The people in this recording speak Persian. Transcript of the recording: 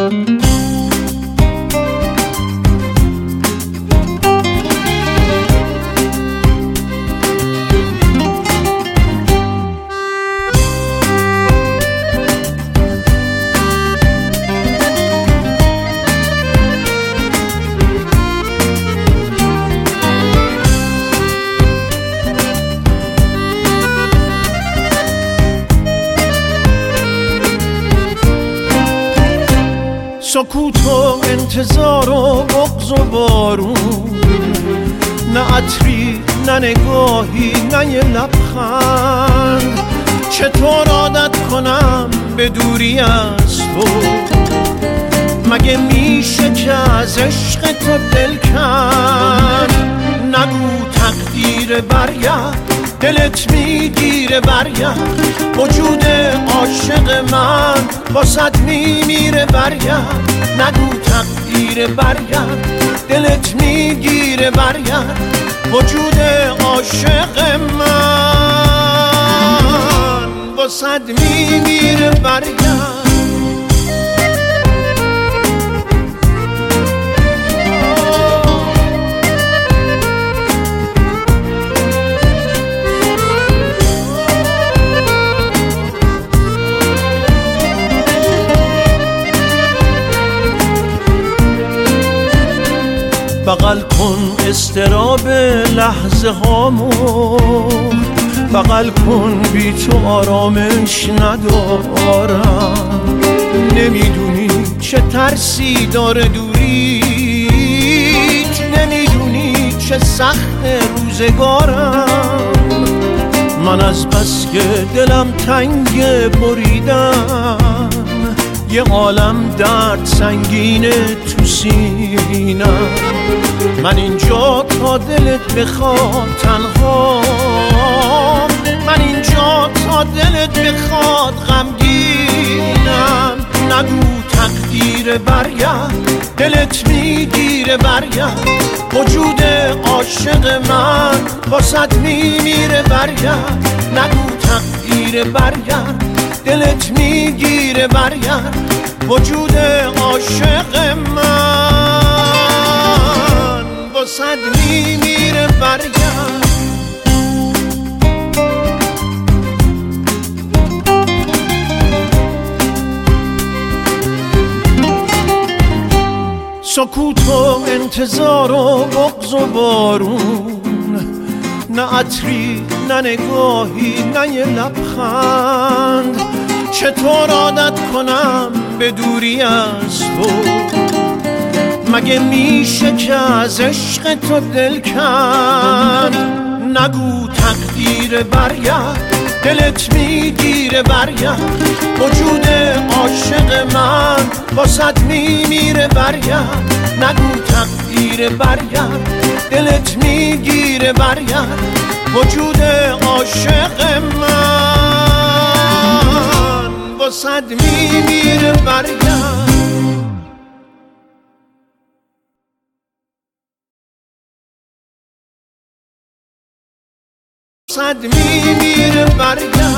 سکوت و انتظار و بغض و بارون، نه عطری نه نگاهی نه یه لبخند. چطور عادت کنم به دوری از تو؟ مگه میشه که از عشق تو دل کند؟ نگو تقدیر برگرد، دلت میگیره برگرد. وجود عاشق من واسد میمیره برگرد. نگو تقدیر برگرد، دلت میگیره برگرد. وجود عاشق من واسد میمیره برگرد. بغل کن استراب لحظه هامو، بغل کن بی تو آرامش ندارم. نمیدونی چه ترسی داره دوریت، نمیدونی چه سخت روزگارم. من از بس که دلم تنگ بریدم، یه عالم درد سنگینه تو سینم. من اینجا تا دلت بخواد تنها، من اینجا تا دلت بخواد غمگینم. نگو تقدیر برگرد، دلت میگیره برگرد. وجود عاشق من واسد میمیره برگرد. نگو تقدیر برگرد، دلت میگیره برگرد. وجود عاشق من واسد میمیره برگرد. سکوت و انتظار و بغض و بارون، نه عطری نه نگاهی نه یه لبخند. چطور عادت کنم به دوری از تو؟ مگه میشه که از عشق تو دل کند؟ نگو تقدیر برگرد، دلت میگیره برگرد. وجود عاشق من واسد میمیره برگرد. نگو تقدیر برگرد، دلت میگیره برگرد. وجود عاشق من واسد میمیره برگرد. واسد میمیره برگرد.